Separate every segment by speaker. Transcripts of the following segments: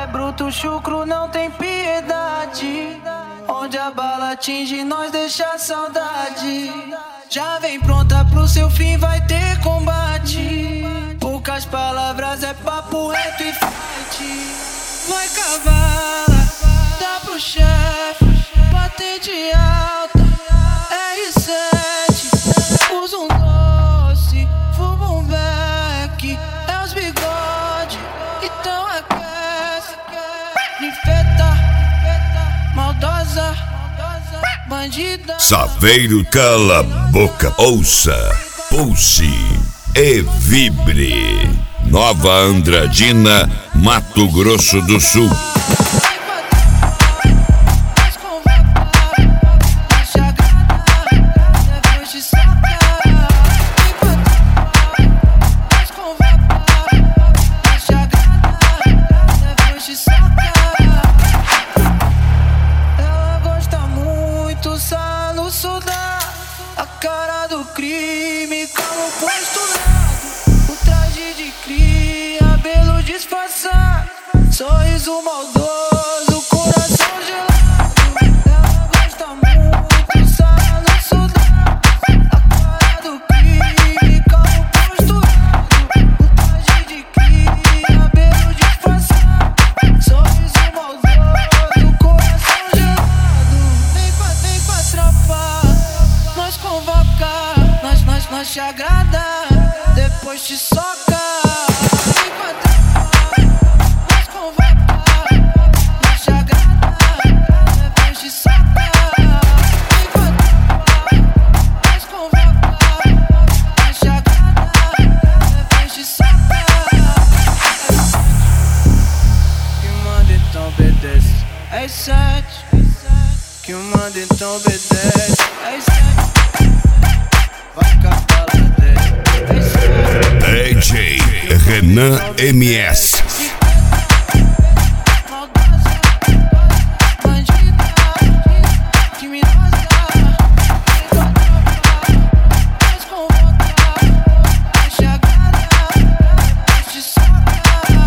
Speaker 1: É bruto, chucro, não tem piedade. Onde a bala atinge, nós deixa saudade. Já vem pronta pro seu fim, vai ter combate. Poucas palavras, é papo reto e fight. Vai cavala, dá pro chefe, bater de alta. R7, usa um doce, fuma um beck. É os bigode, então aquece. Ninfeta, maldosa, bandida.
Speaker 2: Saveiro, cala a boca, ouça, pulse e vibre. Nova Andradina, Mato Grosso do Sul.
Speaker 1: Ela gosta muito, salo sudar. A cara do crime, calmo posturado. O traje de cria, cabelo disfarçado. Sorriso maldoso, coração gelado. Ela gosta muito, salo sudar. A cara do crime, calmo posturado. O traje de cria, cabelo disfarçado. Sorriso maldoso, coração gelado. Vem pra tropa, nós convoca. Nós te agrada, depois te soca. Vem pra tropa, nós convoca. Nós te agrada, depois te soca. Vem pra tropa, nós convoca. Nós te agrada, depois te soca. Que manda então obedece. É 7. Que manda então obedece. É 7. Vai cavala dele. É 7.
Speaker 2: DJ Renan MS.
Speaker 1: Maldosa, bandida, criminosa. Vem pra tropa, nós convoca. Nós te agrada, depois te soca.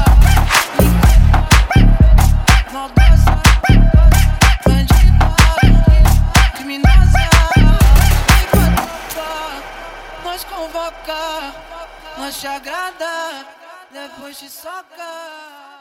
Speaker 1: Maldosa, bandida, criminosa. Vem pra tropa, nós convoca. Nós te agrada, depois te soca.